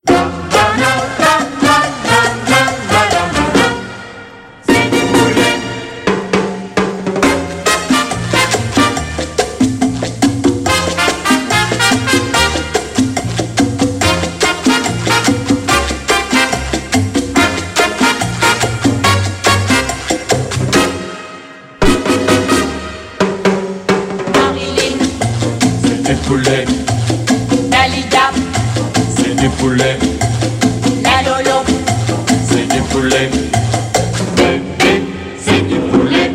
Poulet, Dalida, c'est des poulets, la Lolo, c'est des poulets, bébé, c'est des poulets.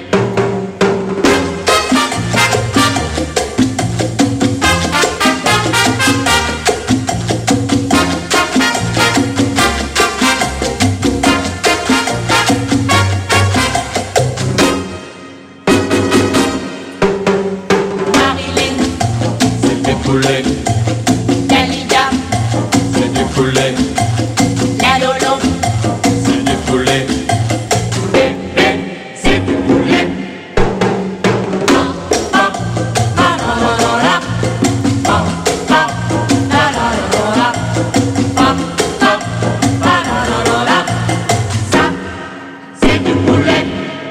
Marilyn, C'est des poulets, Dalida, c'est des poulets, la Lolo, c'est des poulets, bébé, c'est des poulets. ça, c'est du poulet.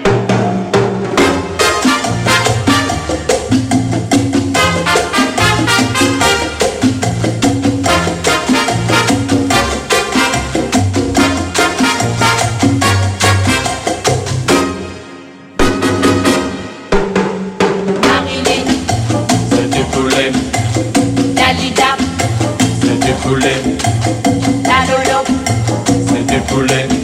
Marilyn, C'est des poulets, Dalida, c'est des poulets, la Lolo, c'est des poulets,